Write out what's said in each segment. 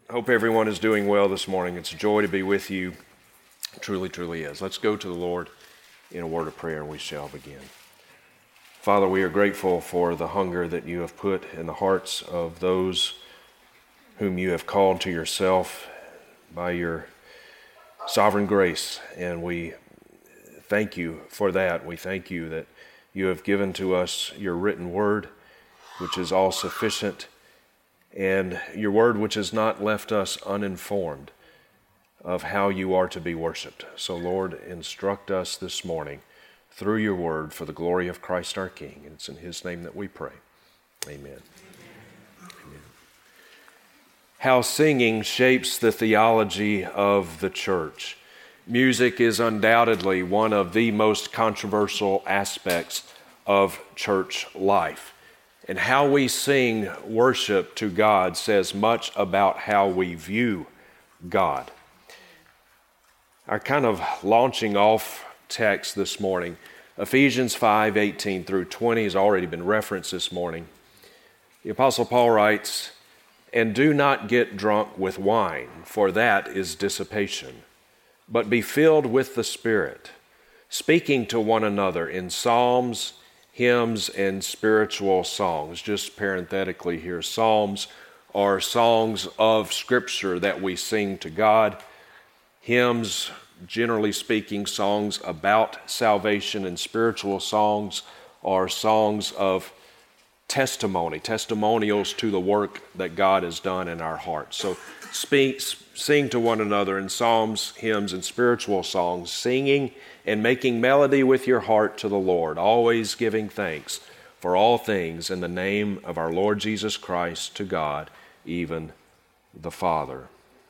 Hope everyone is doing well this morning. It's a joy to be with you. It truly, truly is. Let's go to the Lord in a word of prayer and we shall begin. Father, we are grateful for the hunger that you have put in the hearts of those whom you have called to yourself by your sovereign grace. And we thank you for that. We thank you that you have given to us your written word, which is all sufficient, and your word which has not left us uninformed of how you are to be worshiped. So Lord, instruct us this morning through your word for the glory of Christ our King. And it's in his name that we pray. Amen. Amen. How singing shapes the theology of the church. Music is undoubtedly one of the most controversial aspects of church life. And how we sing worship to God says much about how we view God. Our kind of launching off text this morning, Ephesians 5:18 through 20 has already been referenced this morning. The Apostle Paul writes, "And do not get drunk with wine, for that is dissipation, but be filled with the Spirit, speaking to one another in psalms, hymns, and spiritual songs." Just parenthetically here, psalms are songs of Scripture that we sing to God. Hymns, generally speaking, songs about salvation, and spiritual songs are songs of testimonials to the work that God has done in our hearts. So sing to one another in psalms, hymns, and spiritual songs, singing and making melody with your heart to the Lord, always giving thanks for all things in the name of our Lord Jesus Christ to God, even the Father.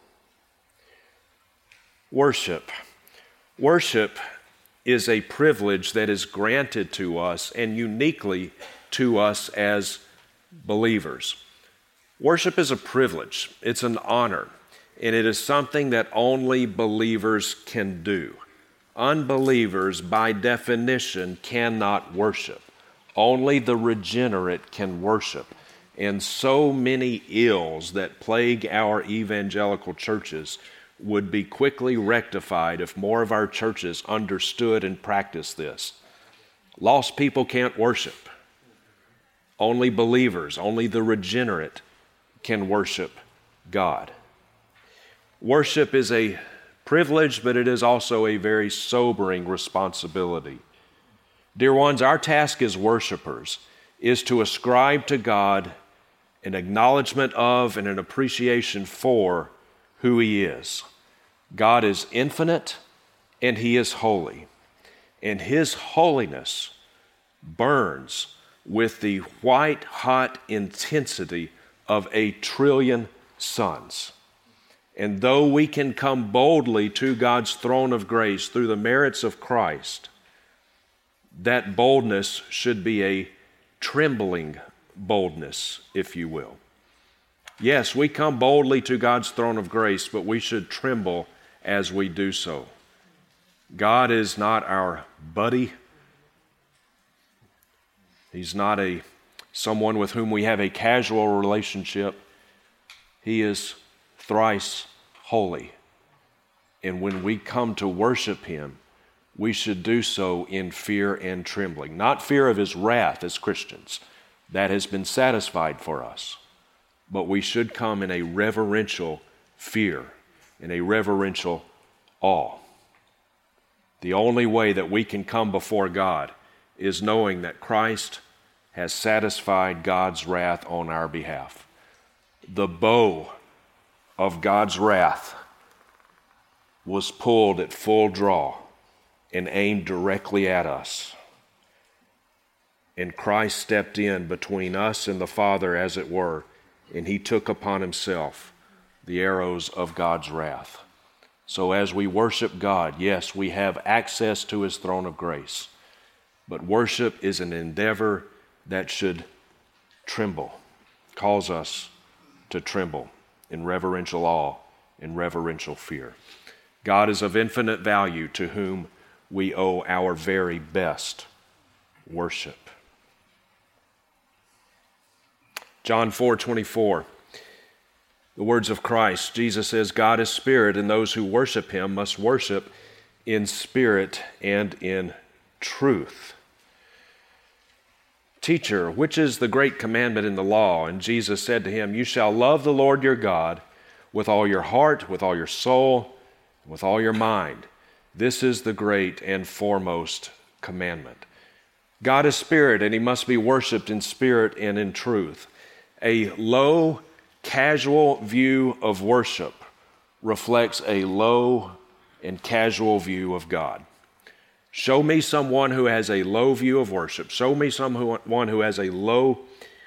Worship. Worship is a privilege that is granted to us and uniquely to us as believers. Worship is a privilege. It's an honor, and it is something that only believers can do. Unbelievers, by definition, cannot worship. Only the regenerate can worship. And so many ills that plague our evangelical churches would be quickly rectified if more of our churches understood and practiced this. Lost people can't worship. Only believers, only the regenerate can worship God. Worship is a privilege, but it is also a very sobering responsibility. Dear ones, our task as worshipers is to ascribe to God an acknowledgement of and an appreciation for who He is. God is infinite and He is holy, and His holiness burns with the white-hot intensity of 1,000,000,000,000 suns. And though we can come boldly to God's throne of grace through the merits of Christ, that boldness should be a trembling boldness, if you will. Yes, we come boldly to God's throne of grace, but we should tremble as we do so. God is not our buddy. He's not someone with whom we have a casual relationship. He is thrice holy. And when we come to worship Him, we should do so in fear and trembling. Not fear of His wrath as Christians. That has been satisfied for us. But we should come in a reverential fear, in a reverential awe. The only way that we can come before God is knowing that Christ has satisfied God's wrath on our behalf. The bow of God's wrath was pulled at full draw and aimed directly at us. And Christ stepped in between us and the Father, as it were, and He took upon Himself the arrows of God's wrath. So as we worship God, yes, we have access to His throne of grace, but worship is an endeavor that should tremble, cause us to tremble in reverential awe, in reverential fear. God is of infinite value, to whom we owe our very best worship. John 4:24. The words of Christ, Jesus says, God is spirit, and those who worship him must worship in spirit and in truth. Teacher, which is the great commandment in the law? And Jesus said to him, you shall love the Lord your God with all your heart, with all your soul, with all your mind. This is the great and foremost commandment. God is spirit, and he must be worshiped in spirit and in truth. A low, casual view of worship reflects a low and casual view of God. Show me someone who has a low view of worship. Show me someone who has a low,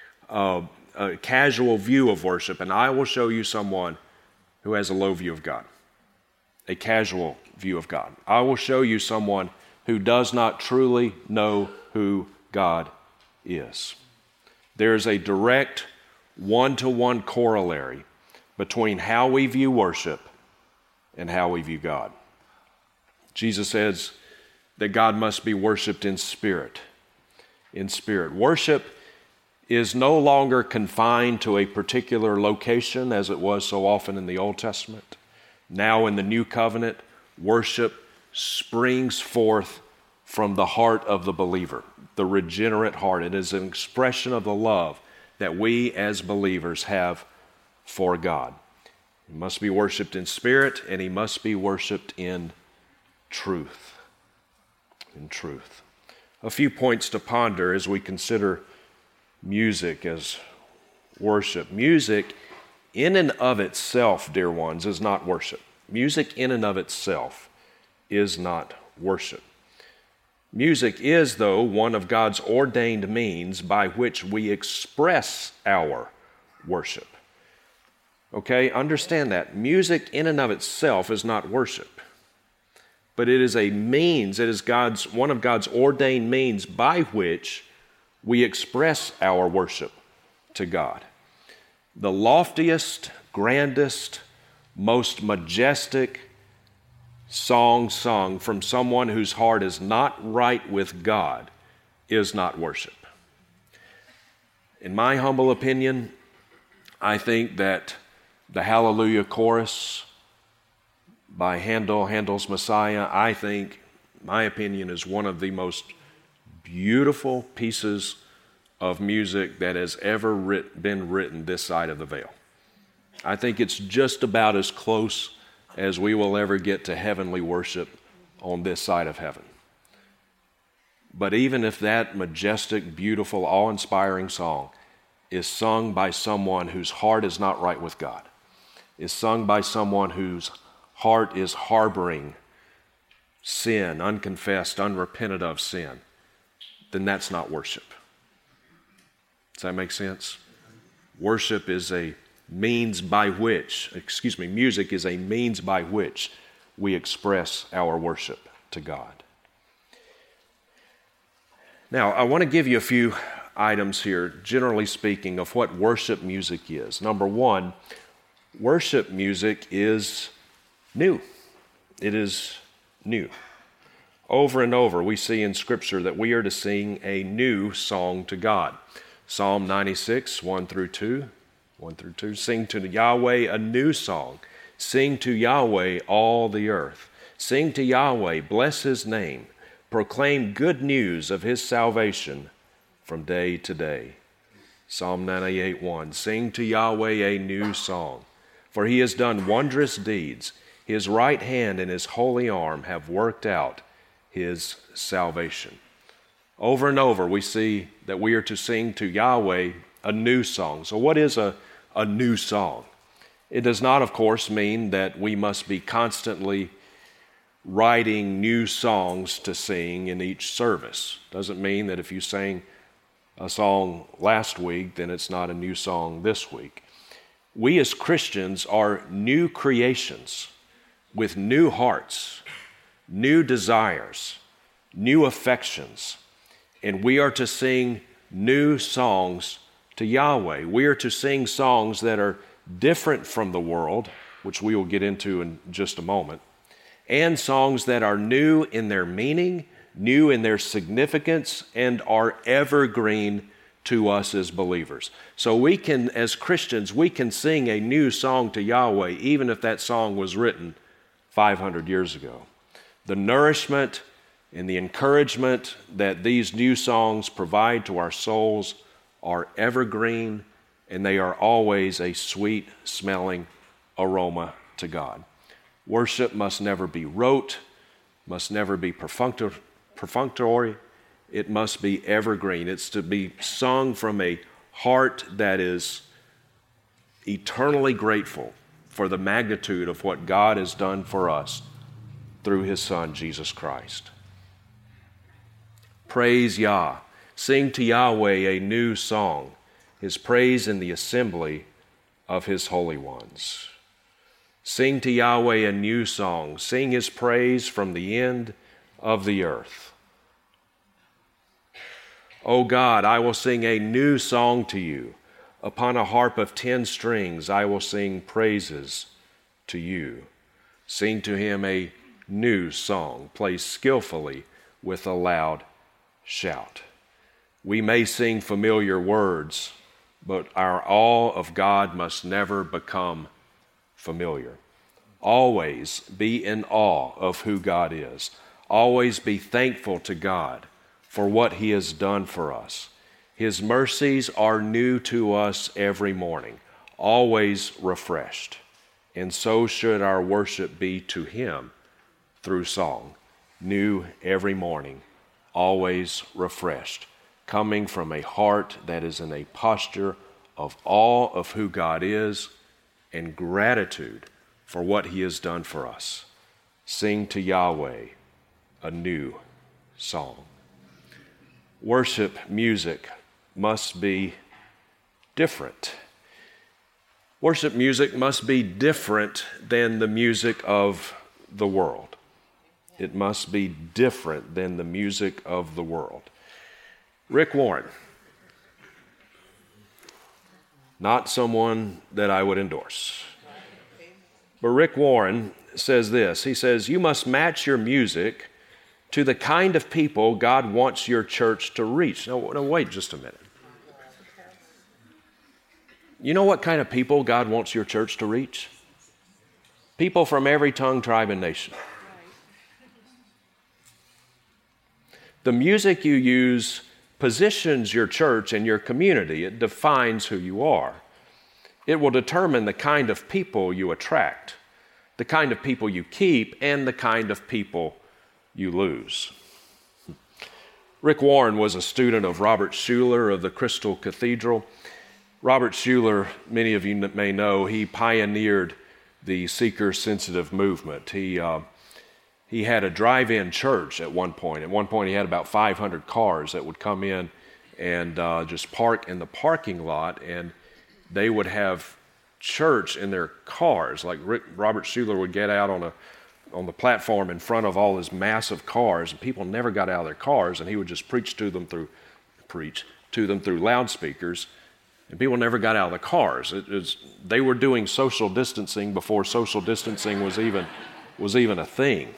casual view of worship, and I will show you someone who has a low view of God, a casual view of God. I will show you someone who does not truly know who God is. There is a direct one-to-one corollary between how we view worship and how we view God. Jesus says that God must be worshiped in spirit. In spirit. Worship is no longer confined to a particular location as it was so often in the Old Testament. Now in the New Covenant, worship springs forth from the heart of the believer, the regenerate heart. It is an expression of the love that we as believers have for God. He must be worshiped in spirit, and he must be worshiped in truth. In truth. A few points to ponder as we consider music as worship. Music in and of itself, dear ones, is not worship. Music in and of itself is not worship. Music is, though, one of God's ordained means by which we express our worship. Okay, understand that. Music in and of itself is not worship, but it is a means, it is one of God's ordained means by which we express our worship to God. The loftiest, grandest, most majestic song sung from someone whose heart is not right with God is not worship. In my humble opinion, I think that the Hallelujah chorus by Handel's Messiah, I think, my opinion, is one of the most beautiful pieces of music that has ever been written this side of the veil. I think it's just about as close as we will ever get to heavenly worship on this side of heaven. But even if that majestic, beautiful, awe-inspiring song is sung by someone whose heart is not right with God, is sung by someone whose heart is harboring sin, unconfessed, unrepented of sin, then that's not worship. Does that make sense? Worship is a means by which, music is a means by which we express our worship to God. Now, I want to give you a few items here, generally speaking, of what worship music is. Number one, worship music is new. It is new. Over and over, we see in Scripture that we are to sing a new song to God. Psalm 96, 1 through 2. Sing to Yahweh a new song. Sing to Yahweh all the earth. Sing to Yahweh, bless his name. Proclaim good news of his salvation from day to day. Psalm 98, 1. Sing to Yahweh a new song. For he has done wondrous deeds. His right hand and his holy arm have worked out his salvation. Over and over, we see that we are to sing to Yahweh a new song. So what is a new song? It does not, of course, mean that we must be constantly writing new songs to sing in each service. Doesn't mean that if you sang a song last week, then it's not a new song this week. We as Christians are new creations with new hearts, new desires, new affections, and we are to sing new songs to Yahweh. We are to sing songs that are different from the world, which we will get into in just a moment, and songs that are new in their meaning, new in their significance, and are evergreen to us as believers. So we can, as Christians, we can sing a new song to Yahweh, even if that song was written 500 years ago. The nourishment and the encouragement that these new songs provide to our souls are evergreen, and they are always a sweet-smelling aroma to God. Worship must never be rote, must never be perfunctory. It must be evergreen. It's to be sung from a heart that is eternally grateful for the magnitude of what God has done for us through His Son, Jesus Christ. Praise Yah. Sing to Yahweh a new song, His praise in the assembly of His holy ones. Sing to Yahweh a new song. Sing His praise from the end of the earth. O God, I will sing a new song to you. Upon a harp of 10 strings, I will sing praises to you. Sing to Him a new song. Play skillfully with a loud shout. We may sing familiar words, but our awe of God must never become familiar. Always be in awe of who God is. Always be thankful to God for what He has done for us. His mercies are new to us every morning, always refreshed. And so should our worship be to Him through song, new every morning, always refreshed, coming from a heart that is in a posture of awe of who God is and gratitude for what He has done for us. Sing to Yahweh a new song. Worship music must be different. Worship music must be different than the music of the world. It must be different than the music of the world. Rick Warren, not someone that I would endorse. But Rick Warren says this. He says, you must match your music to the kind of people God wants your church to reach. Now, wait just a minute. You know what kind of people God wants your church to reach? People from every tongue, tribe, and nation. The music you use positions your church and your community. It defines who you are. It will determine the kind of people you attract, the kind of people you keep, and the kind of people you lose. Rick Warren was a student of Robert Schuller of the Crystal Cathedral. Robert Schuller, many of you may know, he pioneered the seeker-sensitive movement. He had a drive-in church at one point. At one point, he had about 500 cars that would come in and just park in the parking lot, and they would have church in their cars. Like Robert Schuller would get out on the platform in front of all his massive cars, and people never got out of their cars, and he would just preach to them through loudspeakers, and people never got out of the cars. They were doing social distancing before social distancing was even a thing.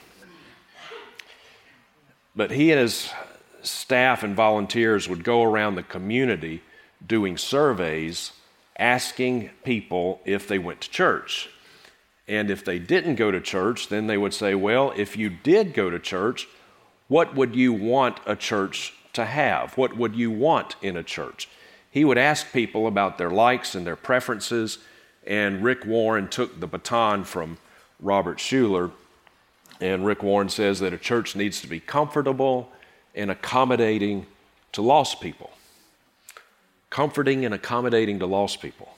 But he and his staff and volunteers would go around the community doing surveys, asking people if they went to church. And if they didn't go to church, then they would say, well, if you did go to church, what would you want a church to have? What would you want in a church? He would ask people about their likes and their preferences, and Rick Warren took the baton from Robert Schuller. And Rick Warren says that a church needs to be comfortable and accommodating to lost people. Comforting and accommodating to lost people.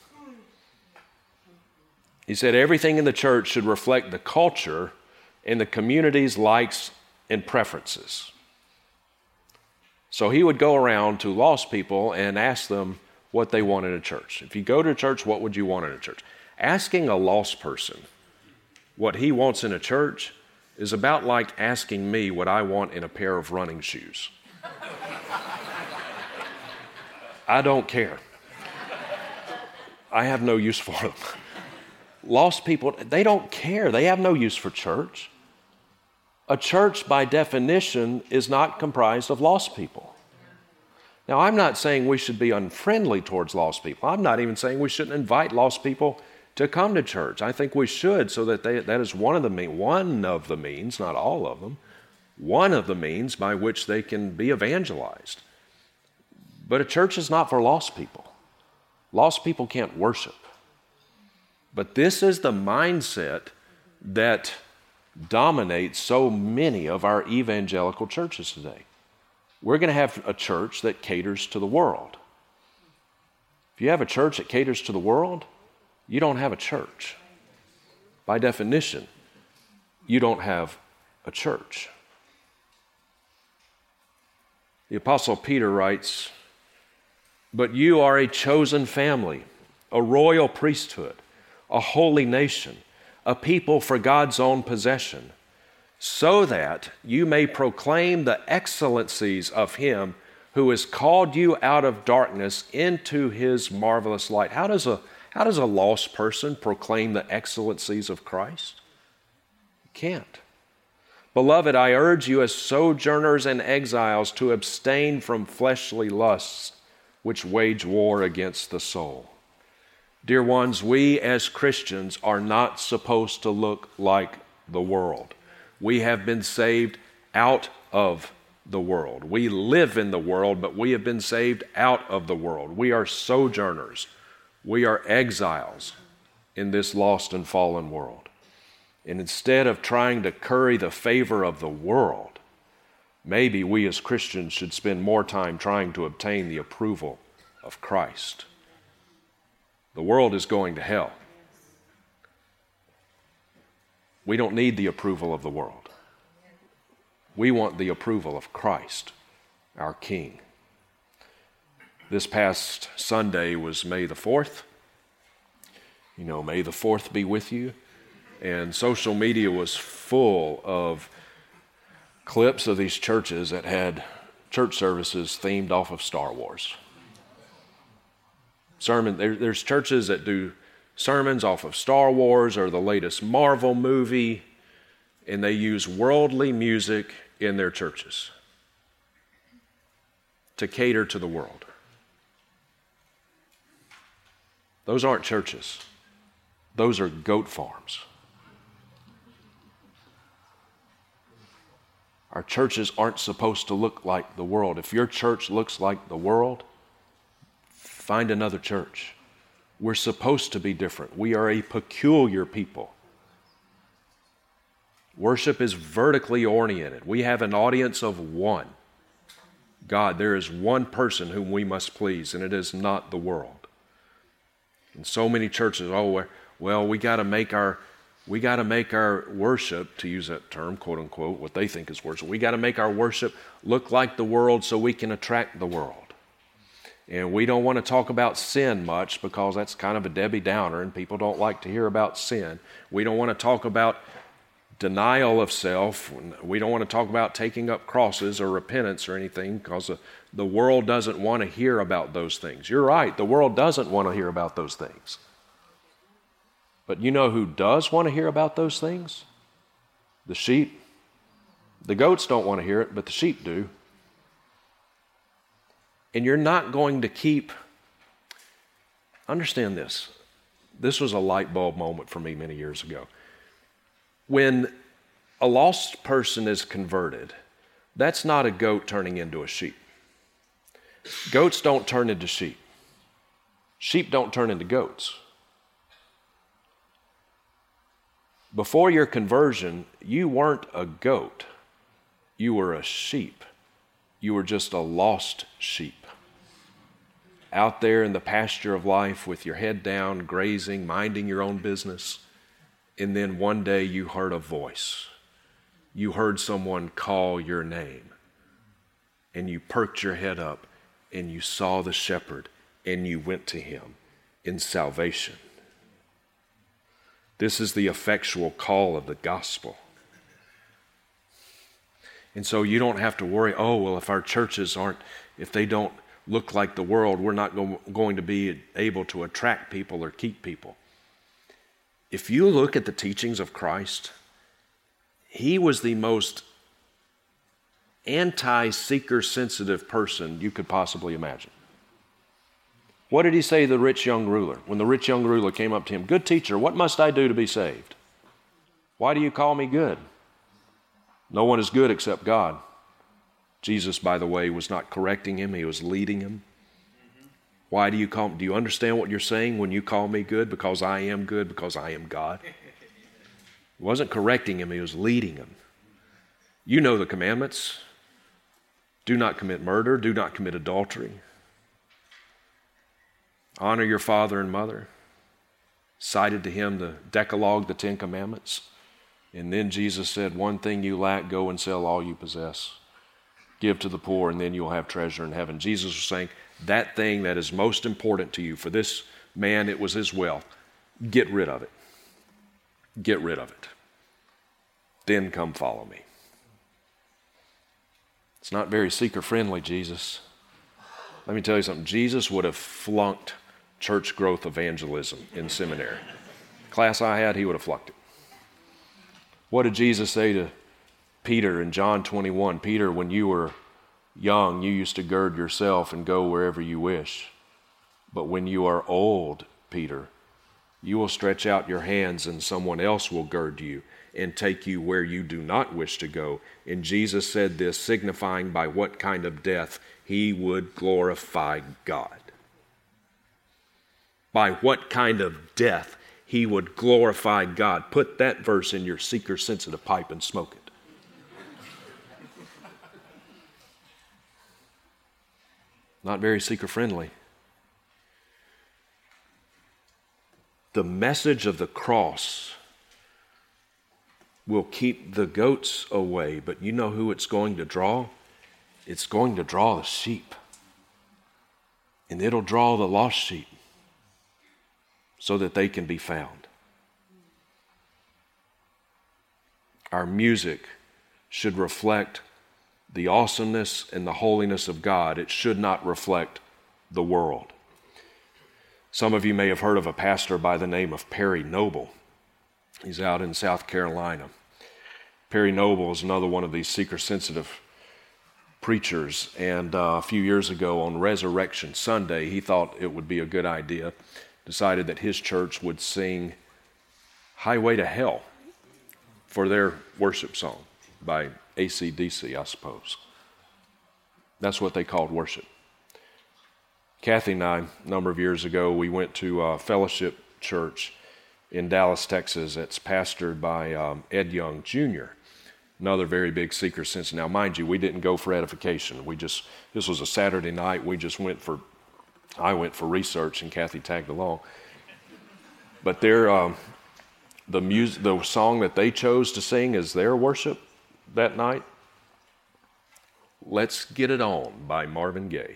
He said everything in the church should reflect the culture and the community's likes and preferences. So he would go around to lost people and ask them what they want in a church. If you go to church, what would you want in a church? Asking a lost person what he wants in a church is about like asking me what I want in a pair of running shoes. I don't care. I have no use for them. Lost people, they don't care. They have no use for church. A church, by definition, is not comprised of lost people. Now, I'm not saying we should be unfriendly towards lost people. I'm not even saying we shouldn't invite lost people to come to church. I think we should, so that that is one of the means, not all of them, one of the means by which they can be evangelized. But a church is not for lost people. Lost people can't worship. But this is the mindset that dominates so many of our evangelical churches today. We're going to have a church that caters to the world. If you have a church that caters to the world, you don't have a church. By definition, you don't have a church. The Apostle Peter writes, "But you are a chosen family, a royal priesthood, a holy nation, a people for God's own possession, so that you may proclaim the excellencies of Him who has called you out of darkness into His marvelous light." How does a lost person proclaim the excellencies of Christ? You can't. "Beloved, I urge you as sojourners and exiles to abstain from fleshly lusts which wage war against the soul." Dear ones, we as Christians are not supposed to look like the world. We have been saved out of the world. We live in the world, but we have been saved out of the world. We are sojourners. We are exiles in this lost and fallen world. And instead of trying to curry the favor of the world, maybe we as Christians should spend more time trying to obtain the approval of Christ. The world is going to hell. We don't need the approval of the world. We want the approval of Christ, our King. This past Sunday was May the 4th. You know, may the 4th be with you. And social media was full of clips of these churches that had church services themed off of Star Wars. There's churches that do sermons off of Star Wars or the latest Marvel movie, and they use worldly music in their churches to cater to the world. Those aren't churches. Those are goat farms. Our churches aren't supposed to look like the world. If your church looks like the world, find another church. We're supposed to be different. We are a peculiar people. Worship is vertically oriented. We have an audience of one. God, there is one person whom we must please, and it is not the world. And so many churches, we got to make our worship, to use that term, quote unquote, what they think is worship. We got to make our worship look like the world so we can attract the world. And we don't want to talk about sin much because that's kind of a Debbie Downer and people don't like to hear about sin. We don't want to talk about denial of self. We don't want to talk about taking up crosses or repentance or anything because the world doesn't want to hear about those things. You're right, the world doesn't want to hear about those things. But you know who does want to hear about those things? The sheep. The goats don't want to hear it, but the sheep do. And you're not going to understand this. This was a light bulb moment for me many years ago. When a lost person is converted, that's not a goat turning into a sheep. Goats don't turn into sheep. Sheep don't turn into goats. Before your conversion, you weren't a goat. You were a sheep. You were just a lost sheep. Out there in the pasture of life with your head down, grazing, minding your own business. And then one day you heard a voice. You heard someone call your name. And you perked your head up and you saw the shepherd and you went to him in salvation. This is the effectual call of the gospel. And so you don't have to worry, if our churches if they don't look like the world, we're not going to be able to attract people or keep people. If you look at the teachings of Christ, he was the most anti-seeker-sensitive person you could possibly imagine. What did he say to the rich young ruler? When the rich young ruler came up to him, "Good teacher, what must I do to be saved?" "Why do you call me good?" "No one is good except God." Jesus, by the way, was not correcting him, he was leading him. Why do you understand what you're saying when you call me good? Because I am good, because I am God. He wasn't correcting him, he was leading him. You know the commandments. Do not commit murder, do not commit adultery. Honor your father and mother. Cited to him the Decalogue, the 10 Commandments. And then Jesus said, "One thing you lack, go and sell all you possess. Give to the poor, and then you'll have treasure in heaven." Jesus was saying, that thing that is most important to you, for this man, it was his wealth. Get rid of it. Get rid of it. Then come follow me. It's not very seeker-friendly, Jesus. Let me tell you something. Jesus would have flunked church growth evangelism in seminary. The class I had, he would have flunked it. What did Jesus say to Peter in John 21? "Peter, when you were young, you used to gird yourself and go wherever you wish. But when you are old, Peter, you will stretch out your hands and someone else will gird you and take you where you do not wish to go." And Jesus said this, signifying by what kind of death he would glorify God. By what kind of death he would glorify God. Put that verse in your seeker-sensitive pipe and smoke it. Not very seeker-friendly. The message of the cross will keep the goats away, but you know who it's going to draw? It's going to draw the sheep. And it'll draw the lost sheep so that they can be found. Our music should reflect the awesomeness and the holiness of God. It should not reflect the world. Some of you may have heard of a pastor by the name of Perry Noble. He's out in South Carolina. Perry Noble is another one of these seeker-sensitive preachers, and a few years ago on Resurrection Sunday, he thought it would be a good idea, decided that his church would sing "Highway to Hell" for their worship song by AC/DC, I suppose. That's what they called worship. Kathy and I, a number of years ago, we went to Fellowship Church in Dallas, Texas. It's pastored by Ed Young Jr., another very big seeker sense. Now, mind you, we didn't go for edification. This was a Saturday night. I went for research, and Kathy tagged along. But the song that they chose to sing as their worship that night, "Let's Get It On" by Marvin Gaye.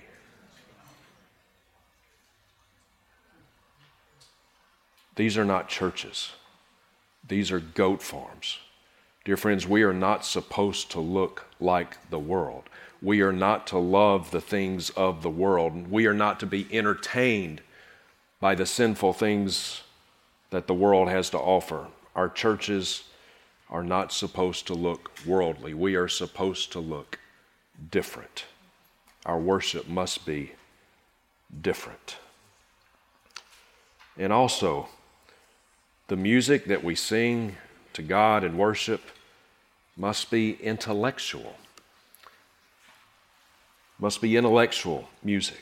These are not churches. These are goat farms. Dear friends, we are not supposed to look like the world. We are not to love the things of the world. We are not to be entertained by the sinful things that the world has to offer. Our churches are not supposed to look worldly. We are supposed to look different. Our worship must be different. And also, the music that we sing to God in worship must be intellectual. Must be intellectual music.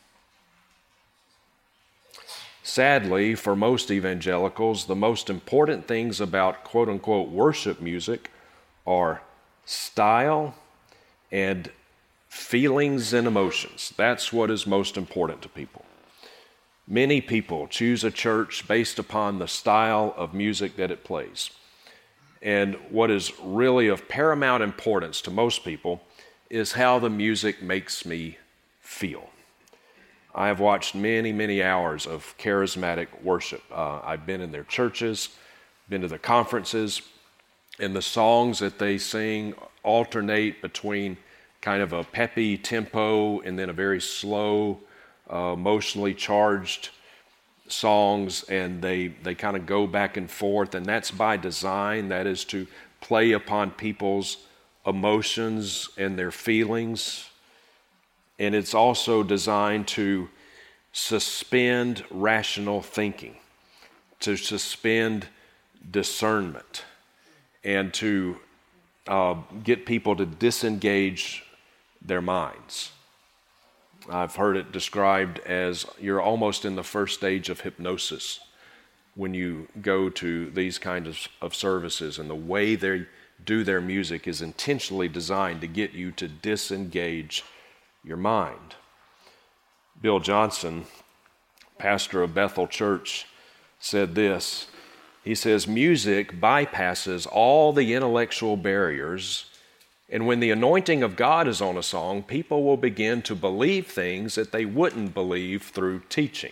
Sadly, for most evangelicals, the most important things about quote-unquote worship music are style and feelings and emotions. That's what is most important to people. Many people choose a church based upon the style of music that it plays. And what is really of paramount importance to most people is how the music makes me feel. I have watched many, many hours of charismatic worship. I've been in their churches, been to the conferences, and the songs that they sing alternate between kind of a peppy tempo and then a very slow, emotionally charged songs, and they kind of go back and forth, and that's by design. That is to play upon people's emotions and their feelings. And it's also designed to suspend rational thinking, to suspend discernment, and to get people to disengage their minds. I've heard it described as you're almost in the first stage of hypnosis when you go to these kinds of services, and the way they do their music is intentionally designed to get you to disengage your mind. Bill Johnson, pastor of Bethel Church, said this. He says, music bypasses all the intellectual barriers, and when the anointing of God is on a song, people will begin to believe things that they wouldn't believe through teaching.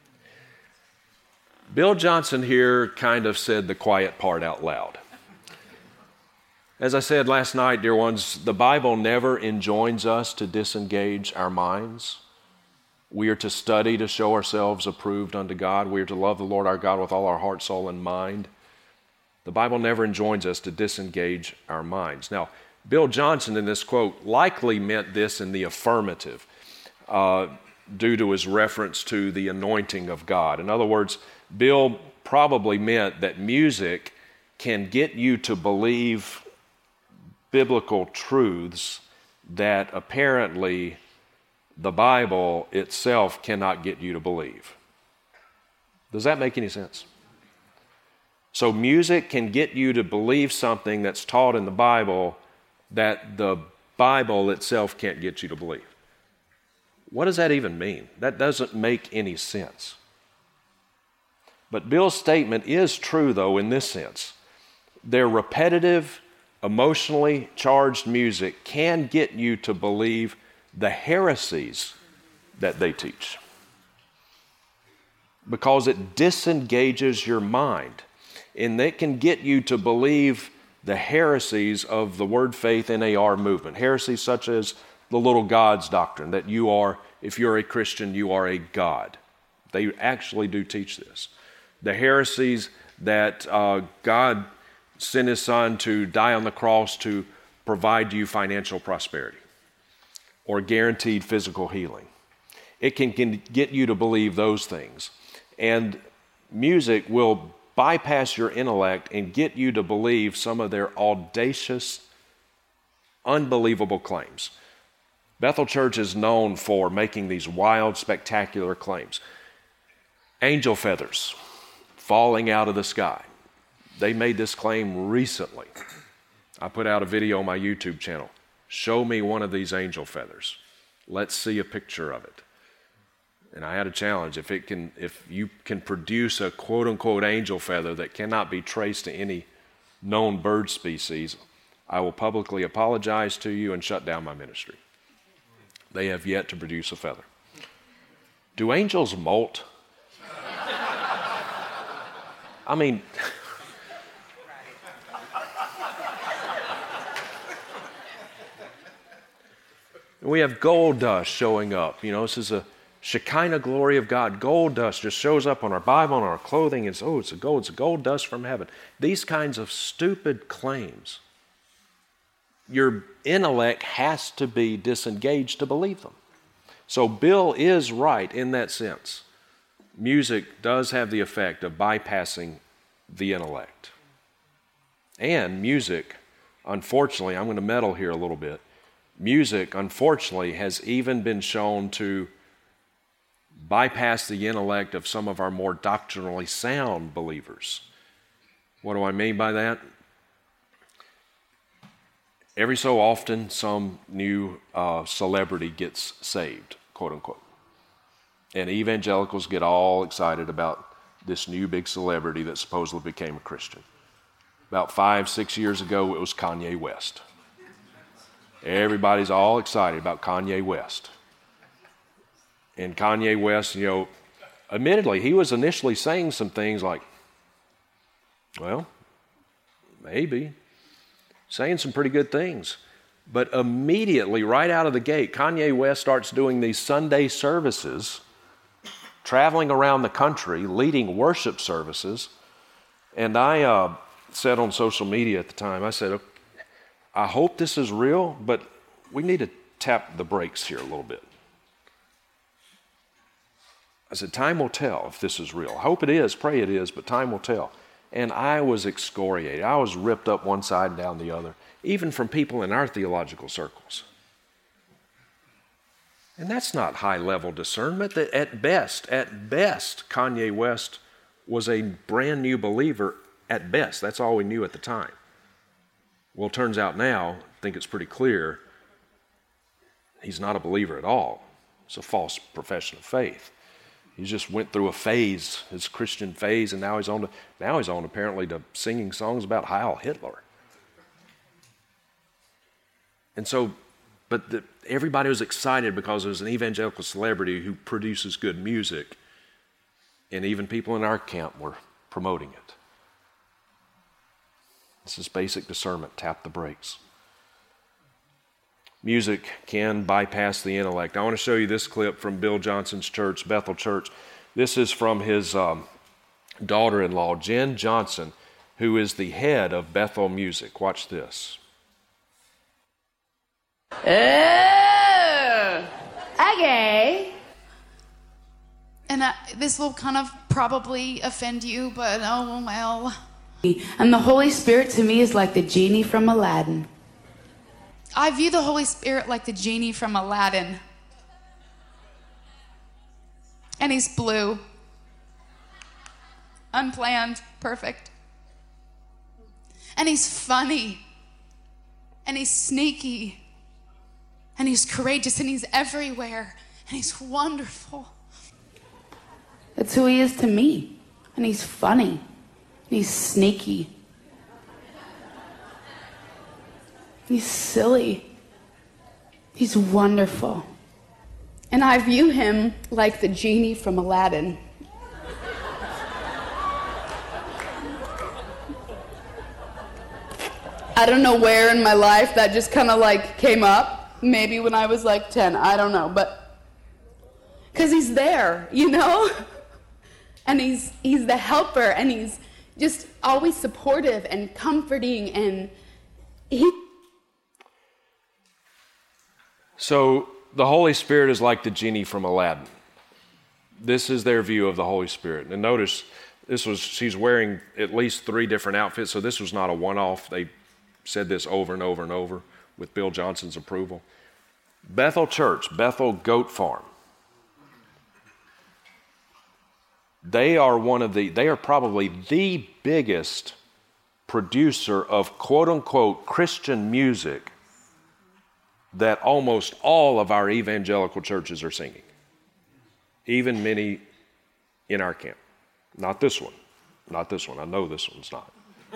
Bill Johnson here kind of said the quiet part out loud. As I said last night, dear ones, the Bible never enjoins us to disengage our minds. We are to study to show ourselves approved unto God. We are to love the Lord our God with all our heart, soul, and mind. The Bible never enjoins us to disengage our minds. Now, Bill Johnson in this quote likely meant this in the affirmative due to his reference to the anointing of God. In other words, Bill probably meant that music can get you to believe biblical truths that apparently the Bible itself cannot get you to believe. Does that make any sense? So music can get you to believe something that's taught in the Bible that the Bible itself can't get you to believe. What does that even mean? That doesn't make any sense. But Bill's statement is true, though, in this sense. Their repetitive, emotionally charged music can get you to believe the heresies that they teach, because it disengages your mind, and it can get you to believe the heresies of the Word Faith NAR movement, heresies such as the little gods doctrine, that you are, if you're a Christian, you are a god. They actually do teach this. The heresies that God sent His Son to die on the cross to provide you financial prosperity or guaranteed physical healing. It can get you to believe those things. And music will bypass your intellect and get you to believe some of their audacious, unbelievable claims. Bethel Church is known for making these wild, spectacular claims. Angel feathers falling out of the sky. They made this claim recently. I put out a video on my YouTube channel. Show me one of these angel feathers. Let's see a picture of it. And I had a challenge. If you can produce a quote-unquote angel feather that cannot be traced to any known bird species, I will publicly apologize to you and shut down my ministry. They have yet to produce a feather. Do angels molt? I mean, we have gold dust showing up. You know, this is a Shekinah glory of God. Gold dust just shows up on our Bible, on our clothing. It's a gold dust from heaven. These kinds of stupid claims, your intellect has to be disengaged to believe them. So Bill is right in that sense. Music does have the effect of bypassing the intellect. And music, unfortunately, I'm going to meddle here a little bit. Music, unfortunately, has even been shown to bypass the intellect of some of our more doctrinally sound believers. What do I mean by that? Every so often, some new celebrity gets saved, quote unquote. And evangelicals get all excited about this new big celebrity that supposedly became a Christian. About 5-6 years ago, it was Kanye West. Everybody's all excited about Kanye West. And Kanye West, you know, admittedly, he was initially saying some things like, well, maybe, saying some pretty good things. But immediately, right out of the gate, Kanye West starts doing these Sunday services, traveling around the country, leading worship services. And I said on social media at the time, I said, I hope this is real, but we need to tap the brakes here a little bit. I said, time will tell if this is real. I hope it is, pray it is, but time will tell. And I was excoriated. I was ripped up one side and down the other, even from people in our theological circles. And that's not high-level discernment. That at best, Kanye West was a brand new believer at best. That's all we knew at the time. Well, it turns out now, I think it's pretty clear, he's not a believer at all. It's a false profession of faith. He just went through a phase, his Christian phase, and now he's on apparently to singing songs about Heil Hitler. And so, everybody was excited because it was an evangelical celebrity who produces good music, and even people in our camp were promoting it. This is basic discernment. Tap the brakes. Music can bypass the intellect. I want to show you this clip from Bill Johnson's church, Bethel Church. This is from his daughter-in-law, Jen Johnson, who is the head of Bethel Music. Watch this. Oh, okay. And this will kind of probably offend you, but oh well. And the Holy Spirit to me is like the genie from Aladdin. I view the Holy Spirit like the genie from Aladdin. And he's blue. Unplanned, perfect. And he's funny. And he's sneaky. And he's courageous, and he's everywhere. And he's wonderful. That's who he is to me. And he's funny. And he's sneaky. He's silly. He's wonderful. And I view him like the genie from Aladdin. I don't know where in my life that just kind of like came up. Maybe when I was like 10, I don't know, but because he's there, you know? And he's the helper, and he's just always supportive and comforting, and So the Holy Spirit is like the genie from Aladdin. This is their view of the Holy Spirit. And notice, she's wearing at least 3 different outfits, so this was not a one-off. They said this over and over and over with Bill Johnson's approval. Bethel Church, Bethel Goat Farm. They are probably the biggest producer of quote-unquote Christian music that almost all of our evangelical churches are singing. Even many in our camp. Not this one. I know this one's not.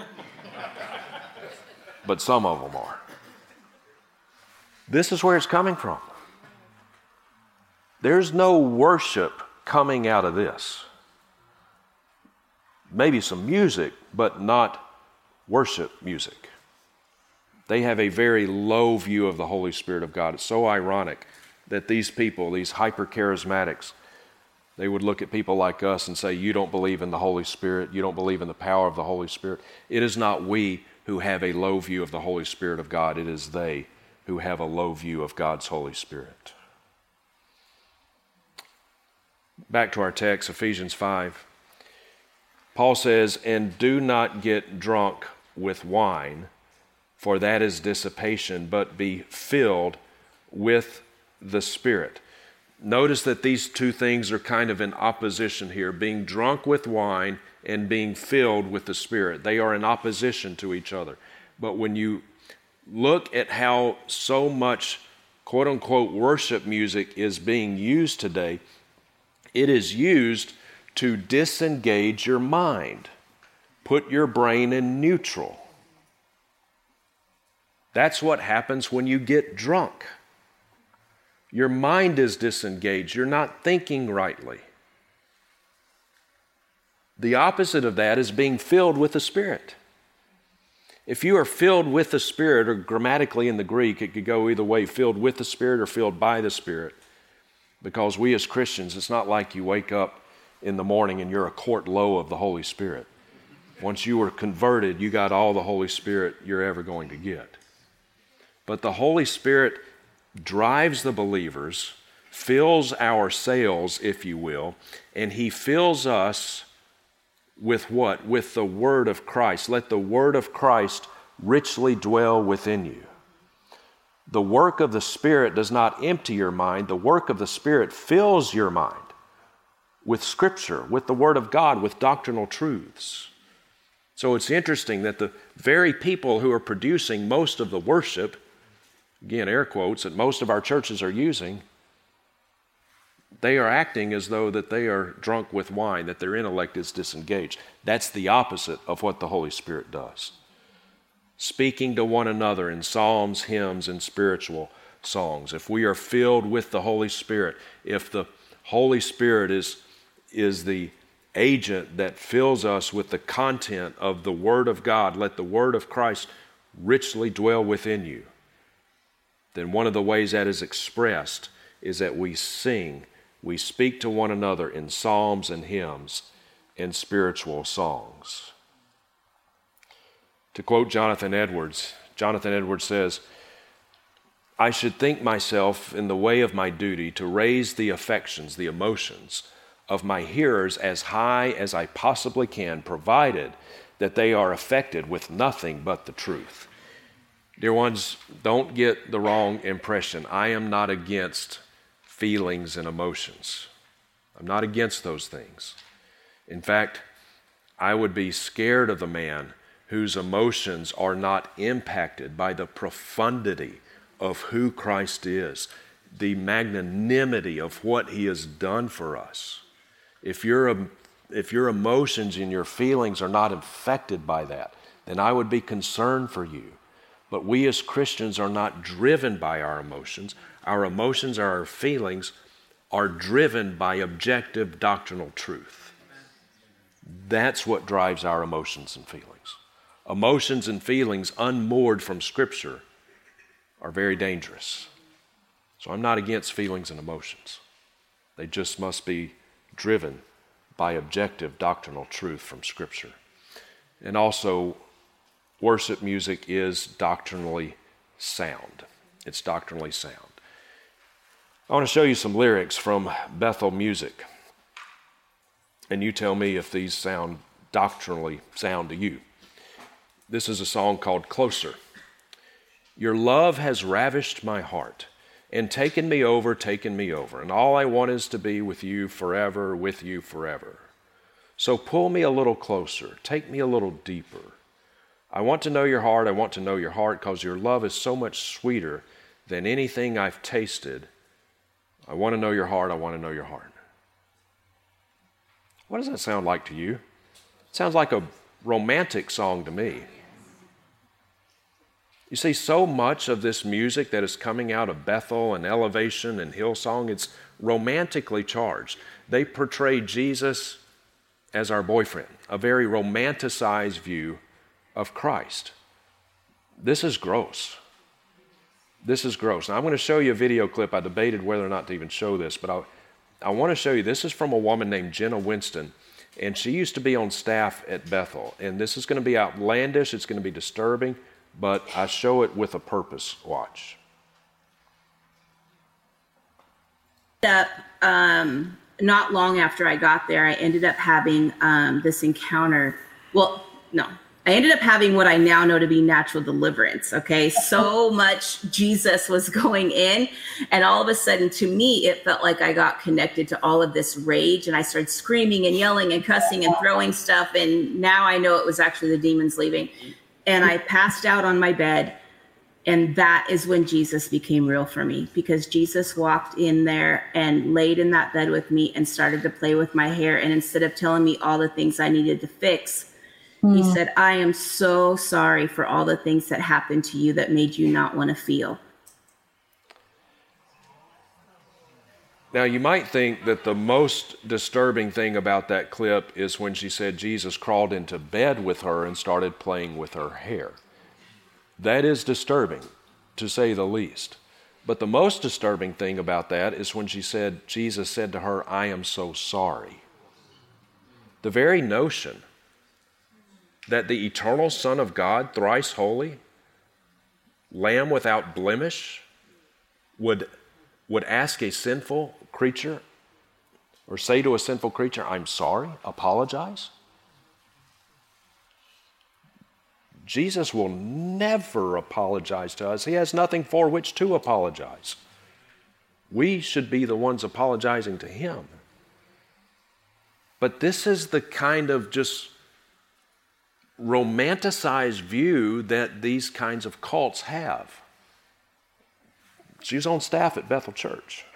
But some of them are. This is where it's coming from. There's no worship coming out of this. Maybe some music, but not worship music. They have a very low view of the Holy Spirit of God. It's so ironic that these people, these hyper-charismatics, they would look at people like us and say, you don't believe in the Holy Spirit, you don't believe in the power of the Holy Spirit. It is not we who have a low view of the Holy Spirit of God. It is they who have a low view of God's Holy Spirit. Back to our text, Ephesians 5. Paul says, and do not get drunk with wine, for that is dissipation, but be filled with the Spirit. Notice that these two things are kind of in opposition here, being drunk with wine and being filled with the Spirit. They are in opposition to each other. But when you look at how so much quote-unquote worship music is being used today, it is used to disengage your mind, put your brain in neutral. That's what happens when you get drunk. Your mind is disengaged. You're not thinking rightly. The opposite of that is being filled with the Spirit. If you are filled with the Spirit, or grammatically in the Greek, it could go either way, filled with the Spirit or filled by the Spirit. Because we as Christians, it's not like you wake up in the morning and you're a quart low of the Holy Spirit. Once you were converted, you got all the Holy Spirit you're ever going to get. but the Holy Spirit drives the believers, fills our sails, if you will, and He fills us with what? With the Word of Christ. Let the Word of Christ richly dwell within you. The work of the Spirit does not empty your mind. The work of the Spirit fills your mind with Scripture, with the Word of God, with doctrinal truths. So it's interesting that the very people who are producing most of the worship, again, air quotes, that most of our churches are using, they are acting as though that they are drunk with wine, that their intellect is disengaged. That's the opposite of what the Holy Spirit does. Speaking to one another in psalms, hymns, and spiritual songs. If we are filled with the Holy Spirit, if the Holy Spirit is the agent that fills us with the content of the Word of God, let the Word of Christ richly dwell within you, then one of the ways that is expressed is that we sing, we speak to one another in psalms and hymns and spiritual songs. To quote Jonathan Edwards says, "I should think myself in the way of my duty to raise the affections, the emotions of my hearers as high as I possibly can, provided that they are affected with nothing but the truth." Dear ones, don't get the wrong impression. I am not against feelings and emotions. I'm not against those things. In fact, I would be scared of the man whose emotions are not impacted by the profundity of who Christ is, the magnanimity of what He has done for us. If your emotions and your feelings are not affected by that, then I would be concerned for you. But we as Christians are not driven by our emotions. Our emotions or our feelings are driven by objective doctrinal truth. That's what drives our emotions and feelings. Emotions and feelings unmoored from Scripture are very dangerous. So I'm not against feelings and emotions. They just must be driven by objective doctrinal truth from Scripture. And also, worship music is doctrinally sound. It's doctrinally sound. I want to show you some lyrics from Bethel Music. And you tell me if these sound doctrinally sound to you. This is a song called Closer. Your love has ravished my heart and taken me over, and all I want is to be with you forever. So pull me a little closer, take me a little deeper. I want to know your heart, because your love is so much sweeter than anything I've tasted. I want to know your heart, What does that sound like to you? It sounds like a romantic song to me. You see, so much of this music that is coming out of Bethel and Elevation and Hillsong, it's romantically charged. They portray Jesus as our boyfriend, a very romanticized view of Christ. This is gross. Now, I'm going to show you a video clip. I debated whether or not to even show this, but I want to show you. This is from a woman named Jenna Winston, and she used to be on staff at Bethel. And this is going to be outlandish. It's going to be disturbing, but I show it with a purpose. Watch. Not long after I got there, I ended up having this encounter. I ended up having what I now know to be natural deliverance, okay? So much Jesus was going in, and all of a sudden, to me, it felt like I got connected to all of this rage, and I started screaming and yelling and cussing and throwing stuff, and now I know it was actually the demons leaving. And I passed out on my bed, and that is when Jesus became real for me, because Jesus walked in there and laid in that bed with me and started to play with my hair, and instead of telling me all the things I needed to fix, He said, I am so sorry for all the things that happened to you that made you not want to feel. Now, you might think that the most disturbing thing about that clip is when she said Jesus crawled into bed with her and started playing with her hair. That is disturbing, to say the least. But the most disturbing thing about that is when she said, Jesus said to her, I am so sorry. The very notion that the eternal Son of God, thrice holy, lamb without blemish, would ask a sinful creature or say to a sinful creature, I'm sorry, apologize? Jesus will never apologize to us. He has nothing for which to apologize. We should be the ones apologizing to him. But this is the kind of just romanticized view that these kinds of cults have. She was on staff at Bethel Church.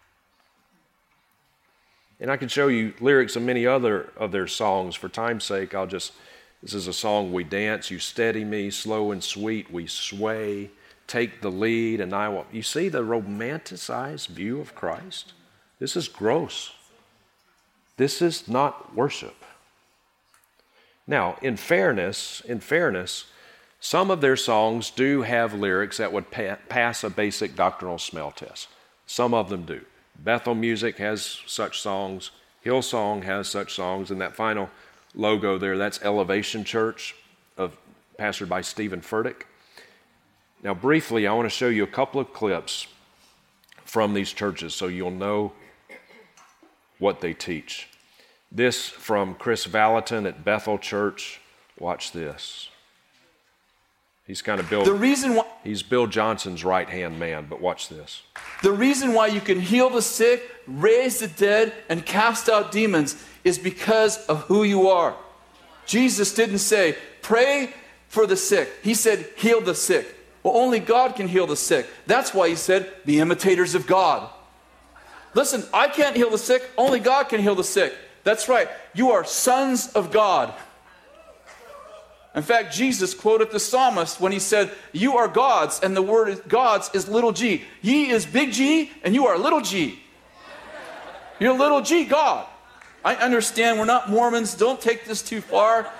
And I can show you lyrics of many other of their songs. For time's sake, this is a song, we dance, you steady me, slow and sweet, we sway, take the lead, and I will. You see the romanticized view of Christ? This is gross. This is not worship. Now, in fairness, some of their songs do have lyrics that would pass a basic doctrinal smell test. Some of them do. Bethel Music has such songs. Hillsong has such songs. And that final logo there, that's Elevation Church, pastored by Stephen Furtick. Now, briefly, I want to show you a couple of clips from these churches so you'll know what they teach. This from Chris Valentin at Bethel Church. Watch this. He's kind of he's Bill Johnson's right-hand man, but watch this. The reason why you can heal the sick, raise the dead, and cast out demons is because of who you are. Jesus didn't say, pray for the sick. He said, heal the sick. Well, only God can heal the sick. That's why he said, be imitators of God. Listen, I can't heal the sick. Only God can heal the sick. That's right. You are sons of God. In fact, Jesus quoted the psalmist when he said, you are gods, and the word gods is little g. Ye is big G, and you are little g. You're little g, God. I understand we're not Mormons. Don't take this too far.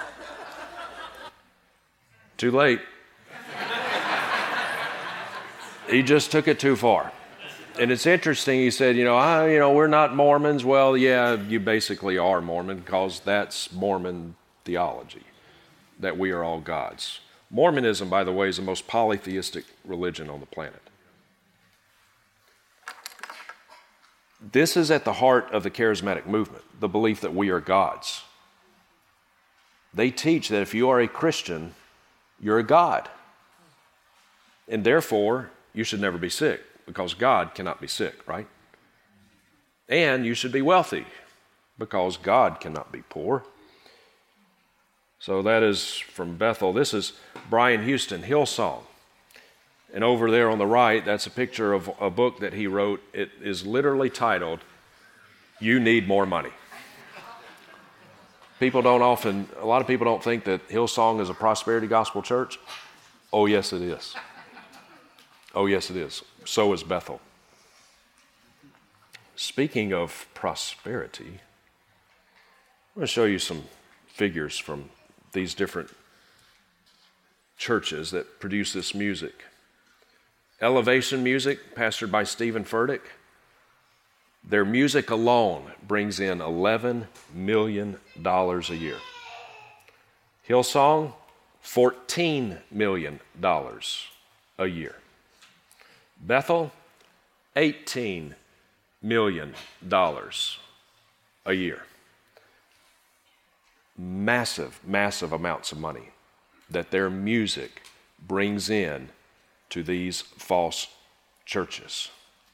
Too late. He just took it too far. And it's interesting, he said, we're not Mormons. Well, yeah, you basically are Mormon because that's Mormon theology, that we are all gods. Mormonism, by the way, is the most polytheistic religion on the planet. This is at the heart of the charismatic movement, the belief that we are gods. They teach that if you are a Christian, you're a god. And therefore, you should never be sick because God cannot be sick, right? And you should be wealthy because God cannot be poor. So that is from Bethel. This is Brian Houston, Hillsong. And over there on the right, that's a picture of a book that he wrote. It is literally titled, You Need More Money. A lot of people don't think that Hillsong is a prosperity gospel church. Oh, yes, it is. Oh, yes, it is. So is Bethel. Speaking of prosperity, I'm going to show you some figures from these different churches that produce this music. Elevation Music, pastored by Stephen Furtick. Their music alone brings in $11 million a year. Hillsong, $14 million a year. Bethel, $18 million a year. Massive, massive amounts of money that their music brings in to these false churches.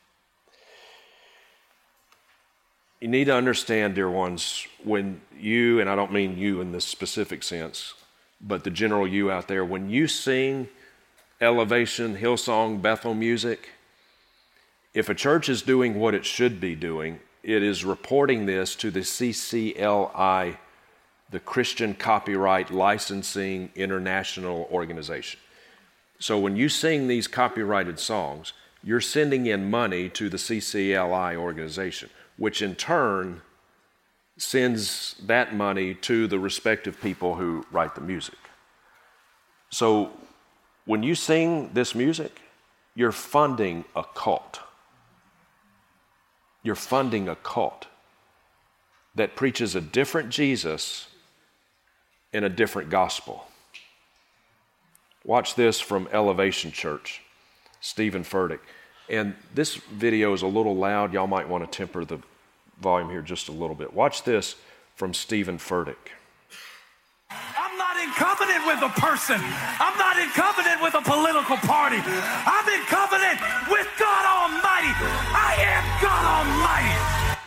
You need to understand, dear ones, when you, and I don't mean you in this specific sense, but the general you out there, when you sing Elevation, Hillsong, Bethel music, if a church is doing what it should be doing, it is reporting this to the CCLI, the Christian Copyright Licensing International Organization. So when you sing these copyrighted songs, you're sending in money to the CCLI organization, which in turn sends that money to the respective people who write the music. So when you sing this music, you're funding a cult. You're funding a cult that preaches a different Jesus and a different gospel. Watch this from Elevation Church, Stephen Furtick. And this video is a little loud. Y'all might want to temper the volume here just a little bit. Watch this from Stephen Furtick. I'm not in covenant with a person. I'm not in covenant with a political party. I'm in covenant with God Almighty. I am God Almighty.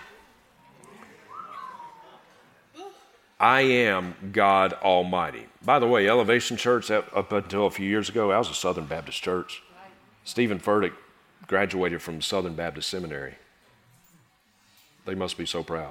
I am God Almighty. By the way, Elevation Church, up until a few years ago, that was a Southern Baptist church. Stephen Furtick graduated from Southern Baptist Seminary. They must be so proud.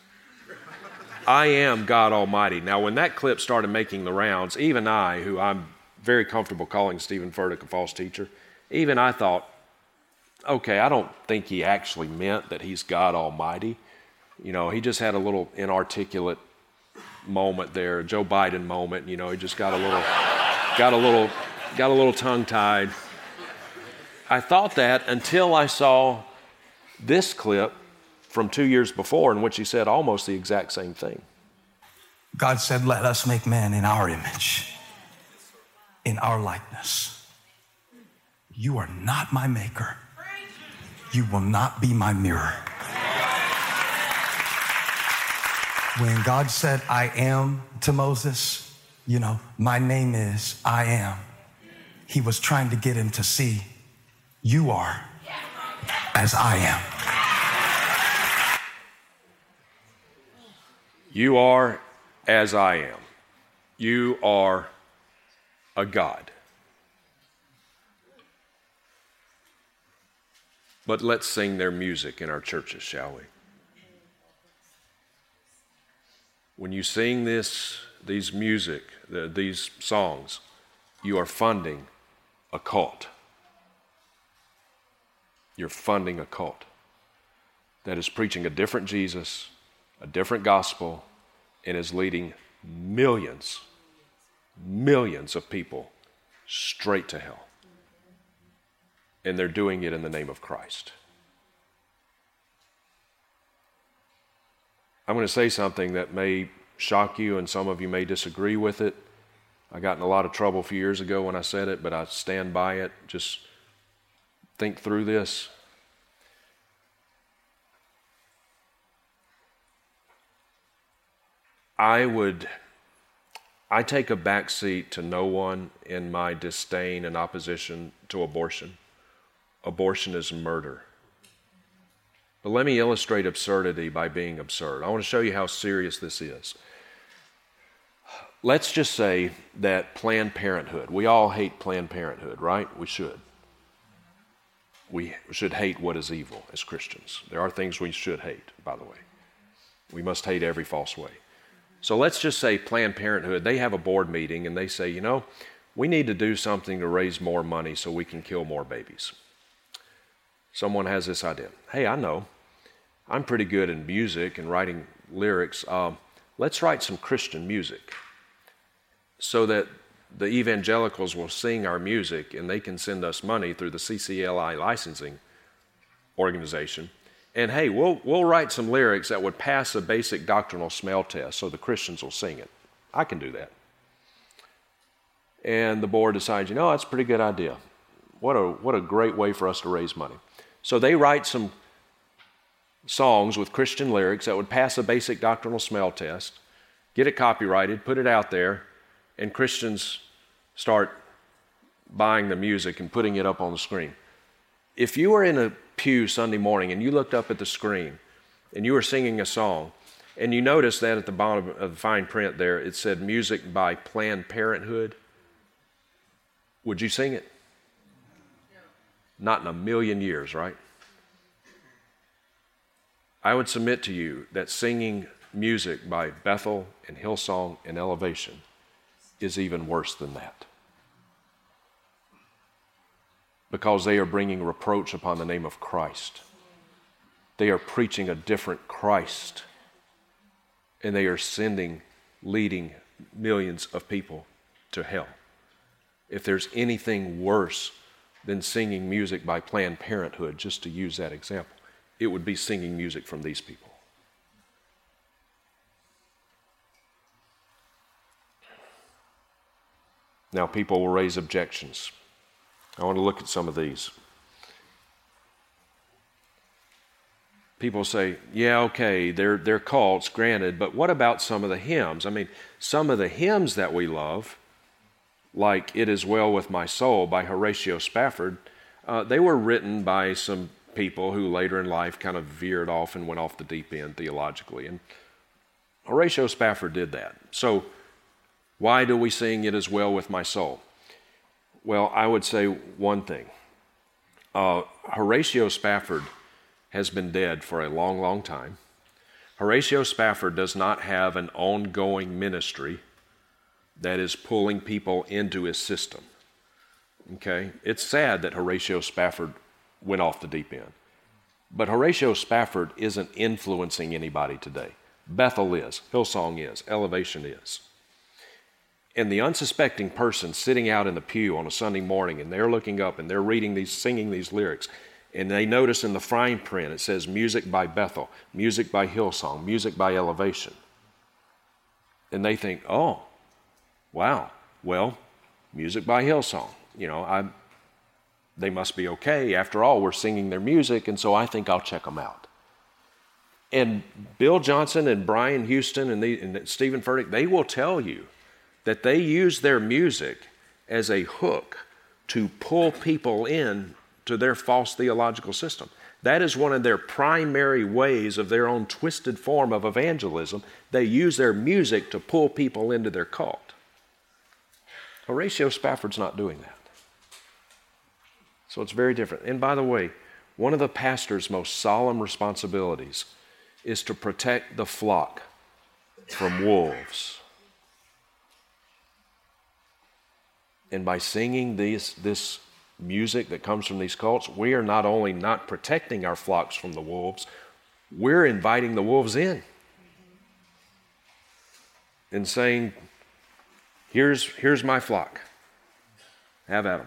I am God Almighty. Now, when that clip started making the rounds, even I, who I'm very comfortable calling Stephen Furtick a false teacher, even I thought, okay, I don't think he actually meant that he's God Almighty. You know, he just had a little inarticulate moment there, Joe Biden moment. You know, he just got a little tongue-tied. I thought that until I saw this clip from 2 years before in which he said almost the exact same thing. God said, let us make man in our image, in our likeness. You are not my maker. You will not be my mirror. When God said, I am to Moses, you know, my name is I am. He was trying to get him to see, you are as I am. You are as I am. You are a God. But let's sing their music in our churches, shall we? When you sing these songs, you are funding a cult. You're funding a cult that is preaching a different Jesus, a different gospel, and is leading millions of people straight to hell. And they're doing it in the name of Christ. I'm going to say something that may shock you, and some of you may disagree with it. I got in a lot of trouble a few years ago when I said it, but I stand by it. Just think through this. I take a back seat to no one in my disdain and opposition to abortion. Abortion is murder. But let me illustrate absurdity by being absurd. I want to show you how serious this is. Let's just say that Planned Parenthood, we all hate Planned Parenthood, right? We should. We should hate what is evil as Christians. There are things we should hate, by the way. We must hate every false way. So let's just say Planned Parenthood, they have a board meeting and they say, you know, we need to do something to raise more money so we can kill more babies. Someone has this idea. Hey, I know. I'm pretty good in music and writing lyrics. Let's write some Christian music so that the evangelicals will sing our music and they can send us money through the CCLI licensing organization. And hey, we'll write some lyrics that would pass a basic doctrinal smell test so the Christians will sing it. I can do that. And the board decides, you know, that's a pretty good idea. What a great way for us to raise money. So they write some songs with Christian lyrics that would pass a basic doctrinal smell test, get it copyrighted, put it out there, and Christians start buying the music and putting it up on the screen. If you were in a pew Sunday morning and you looked up at the screen and you were singing a song and you noticed that at the bottom of the fine print there it said music by Planned Parenthood, would you sing it? Not in a million years, right? I would submit to you that singing music by Bethel and Hillsong and Elevation is even worse than that. Because they are bringing reproach upon the name of Christ. They are preaching a different Christ. And they are leading millions of people to hell. If there's anything worse than singing music by Planned Parenthood, just to use that example, it would be singing music from these people. Now, people will raise objections. I want to look at some of these. People say, yeah, okay, they're cults, granted, but what about some of the hymns? I mean, some of the hymns that we love, like It Is Well With My Soul by Horatio Spafford, they were written by some people who later in life kind of veered off and went off the deep end theologically. And Horatio Spafford did that. So why do we sing It Is Well With My Soul? Well, I would say one thing. Horatio Spafford has been dead for a long, long time. Horatio Spafford does not have an ongoing ministry that is pulling people into his system. Okay? It's sad that Horatio Spafford went off the deep end. But Horatio Spafford isn't influencing anybody today. Bethel is, Hillsong is, Elevation is. And the unsuspecting person sitting out in the pew on a Sunday morning, and they're looking up and they're reading these, singing these lyrics, and they notice in the fine print it says music by Bethel, music by Hillsong, music by Elevation. And they think, oh, wow, well, music by Hillsong. You know, they must be okay. After all, we're singing their music, and so I think I'll check them out. And Bill Johnson and Brian Houston and Stephen Furtick, they will tell you that they use their music as a hook to pull people in to their false theological system. That is one of their primary ways of their own twisted form of evangelism. They use their music to pull people into their cult. Horatio Spafford's not doing that. So it's very different. And by the way, one of the pastor's most solemn responsibilities is to protect the flock from wolves. And by singing this music that comes from these cults, we are not only not protecting our flocks from the wolves, we're inviting the wolves in and saying, here's my flock. Have at them.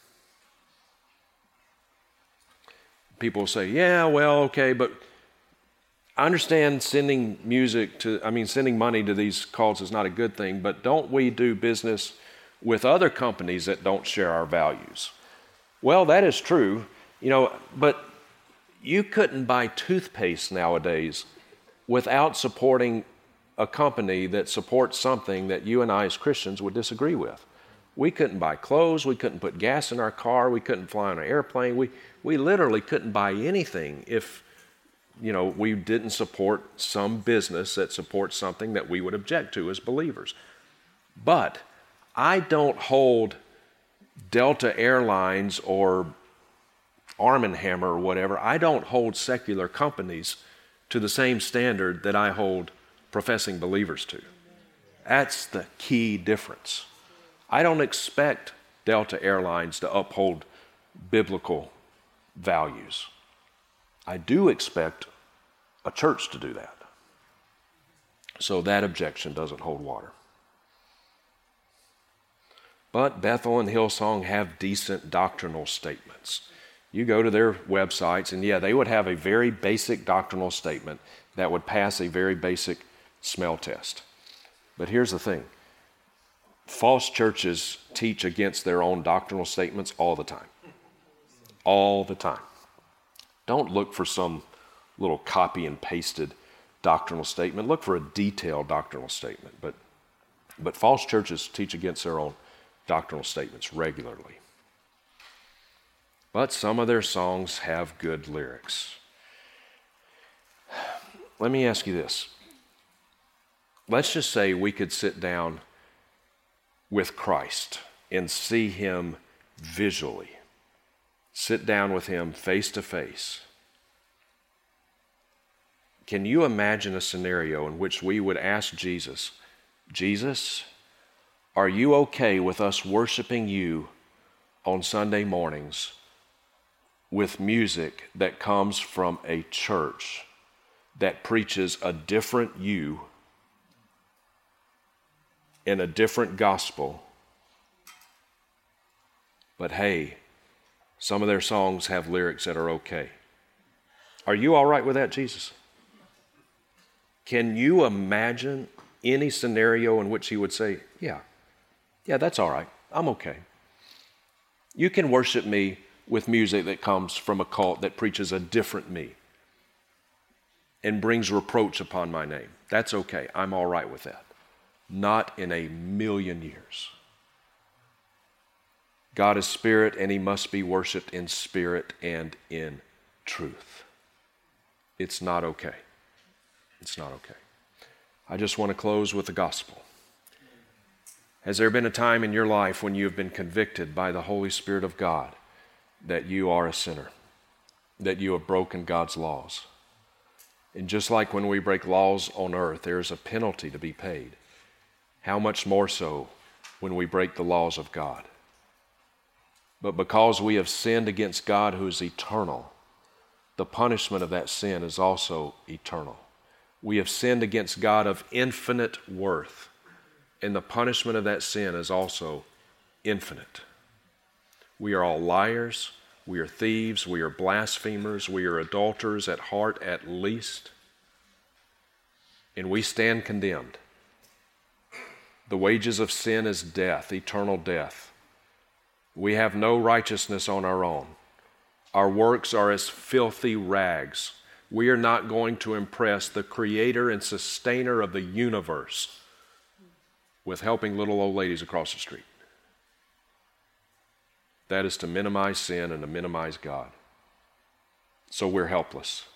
People say, yeah, well, okay, but I understand sending money to these cults is not a good thing, but don't we do business with other companies that don't share our values? Well, that is true, but you couldn't buy toothpaste nowadays without supporting a company that supports something that you and I as Christians would disagree with. We couldn't buy clothes, we couldn't put gas in our car, we couldn't fly on an airplane, we literally couldn't buy anything if we didn't support some business that supports something that we would object to as believers. But I don't hold Delta Airlines or Arm & Hammer or whatever, I don't hold secular companies to the same standard that I hold professing believers to. That's the key difference. I don't expect Delta Airlines to uphold biblical values. I do expect a church to do that. So that objection doesn't hold water. But Bethel and Hillsong have decent doctrinal statements. You go to their websites, and yeah, they would have a very basic doctrinal statement that would pass a very basic smell test. But here's the thing. False churches teach against their own doctrinal statements all the time. All the time. Don't look for some little copy and pasted doctrinal statement. Look for a detailed doctrinal statement. But false churches teach against their own doctrinal statements regularly. But some of their songs have good lyrics. Let me ask you this. Let's just say we could sit down with Christ and see him visually. Sit down with him face to face. Can you imagine a scenario in which we would ask Jesus, Jesus, are you okay with us worshiping you on Sunday mornings with music that comes from a church that preaches a different you in a different gospel? But hey, some of their songs have lyrics that are okay. Are you all right with that, Jesus? Can you imagine any scenario in which he would say, yeah, that's all right. I'm okay. You can worship me with music that comes from a cult that preaches a different me and brings reproach upon my name. That's okay. I'm all right with that. Not in a million years. God is spirit, and he must be worshiped in spirit and in truth. It's not okay. It's not okay. I just want to close with the gospel. Has there been a time in your life when you have been convicted by the Holy Spirit of God that you are a sinner, that you have broken God's laws? And just like when we break laws on earth, there is a penalty to be paid. How much more so when we break the laws of God? But because we have sinned against God who is eternal, the punishment of that sin is also eternal. We have sinned against God of infinite worth, and the punishment of that sin is also infinite. We are all liars, we are thieves, we are blasphemers, we are adulterers at heart at least, and we stand condemned. The wages of sin is death, eternal death. We have no righteousness on our own. Our works are as filthy rags. We are not going to impress the creator and sustainer of the universe with helping little old ladies across the street. That is to minimize sin and to minimize God. So we're helpless.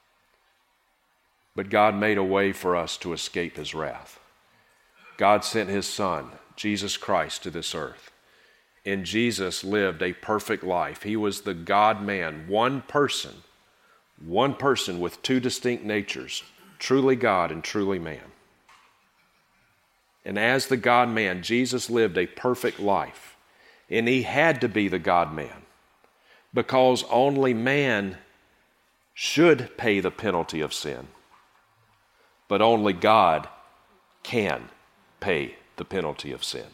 But God made a way for us to escape his wrath. God sent his Son, Jesus Christ, to this earth. And Jesus lived a perfect life. He was the God-man, one person with two distinct natures, truly God and truly man. And as the God-man, Jesus lived a perfect life. And he had to be the God-man because only man should pay the penalty of sin. But only God can pay the penalty of sin.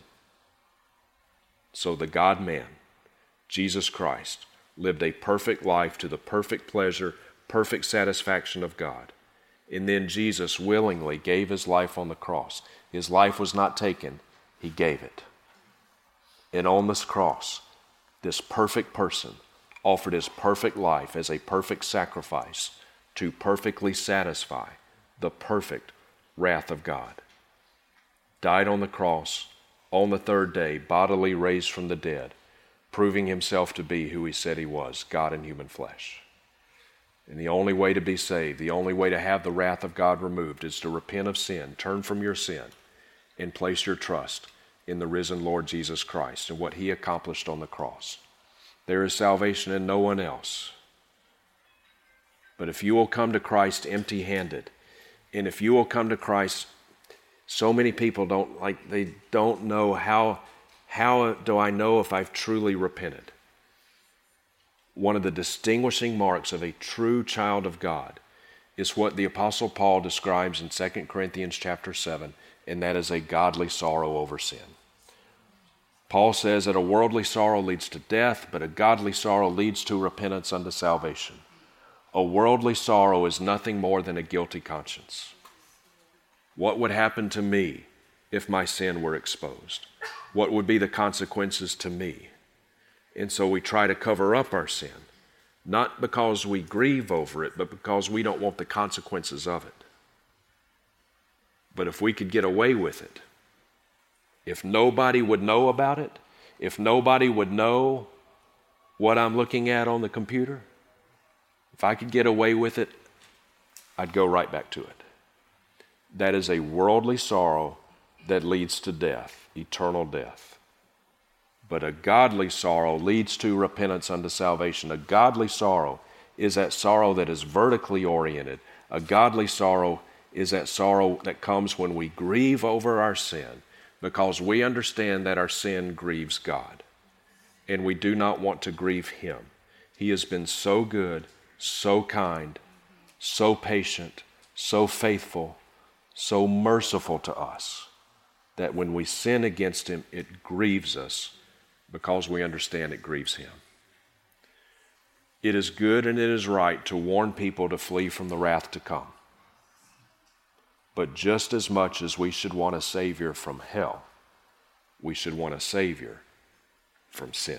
So the God-man, Jesus Christ, lived a perfect life to the perfect pleasure, perfect satisfaction of God. And then Jesus willingly gave his life on the cross. His life was not taken, he gave it. And on this cross, this perfect person offered his perfect life as a perfect sacrifice to perfectly satisfy the perfect wrath of God. Died on the cross, on the third day, bodily raised from the dead, proving himself to be who he said he was, God in human flesh. And the only way to be saved, the only way to have the wrath of God removed is to repent of sin, turn from your sin, and place your trust in the risen Lord Jesus Christ and what he accomplished on the cross. There is salvation in no one else. But if you will come to Christ empty-handed, and if you will come to Christ, so many people don't know how do I know if I've truly repented? One of the distinguishing marks of a true child of God is what the Apostle Paul describes in 2 Corinthians chapter 7, and that is a godly sorrow over sin. Paul says that a worldly sorrow leads to death, but a godly sorrow leads to repentance unto salvation. A worldly sorrow is nothing more than a guilty conscience. What would happen to me if my sin were exposed? What would be the consequences to me? And so we try to cover up our sin, not because we grieve over it, but because we don't want the consequences of it. But if we could get away with it, if nobody would know about it, if nobody would know what I'm looking at on the computer, if I could get away with it, I'd go right back to it. That is a worldly sorrow that leads to death, eternal death. But a godly sorrow leads to repentance unto salvation. A godly sorrow is that sorrow that is vertically oriented. A godly sorrow is that sorrow that comes when we grieve over our sin because we understand that our sin grieves God. And we do not want to grieve him. He has been so good, so kind, so patient, so faithful, so merciful to us that when we sin against him, it grieves us because we understand it grieves him. It is good and it is right to warn people to flee from the wrath to come. But just as much as we should want a Savior from hell, we should want a Savior from sin.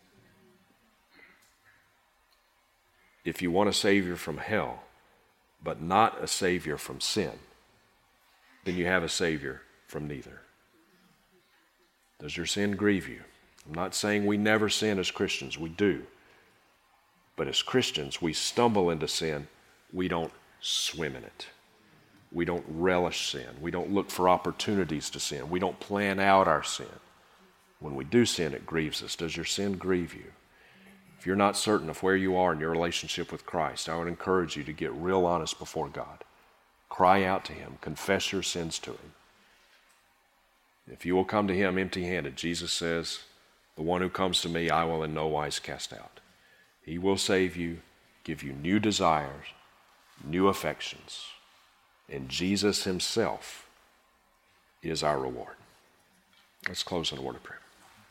If you want a Savior from hell, but not a Savior from sin, then you have a Savior from neither. Does your sin grieve you? I'm not saying we never sin as Christians. We do. But as Christians, we stumble into sin. We don't swim in it. We don't relish sin. We don't look for opportunities to sin. We don't plan out our sin. When we do sin, it grieves us. Does your sin grieve you? If you're not certain of where you are in your relationship with Christ, I would encourage you to get real honest before God. Cry out to Him. Confess your sins to Him. If you will come to Him empty-handed, Jesus says, the one who comes to me, I will in no wise cast out. He will save you, give you new desires, new affections. And Jesus Himself is our reward. Let's close in a word of prayer.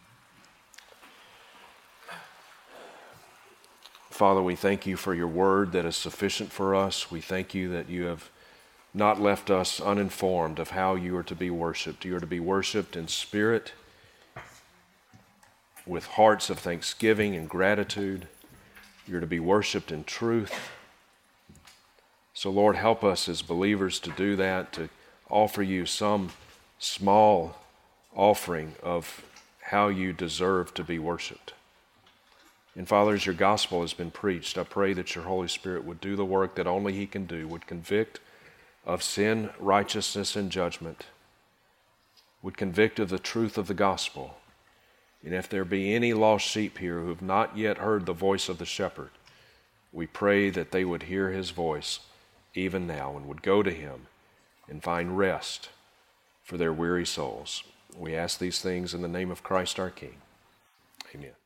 Father, we thank You for Your word that is sufficient for us. We thank You that You have not left us uninformed of how You are to be worshiped. You are to be worshiped in spirit, with hearts of thanksgiving and gratitude. You're to be worshiped in truth. So, Lord, help us as believers to do that, to offer You some small offering of how You deserve to be worshiped. And Father, as Your gospel has been preached, I pray that Your Holy Spirit would do the work that only He can do, would convict of sin, righteousness, and judgment, would convict of the truth of the gospel. And if there be any lost sheep here who have not yet heard the voice of the shepherd, we pray that they would hear His voice even now and would go to Him and find rest for their weary souls. We ask these things in the name of Christ our King. Amen.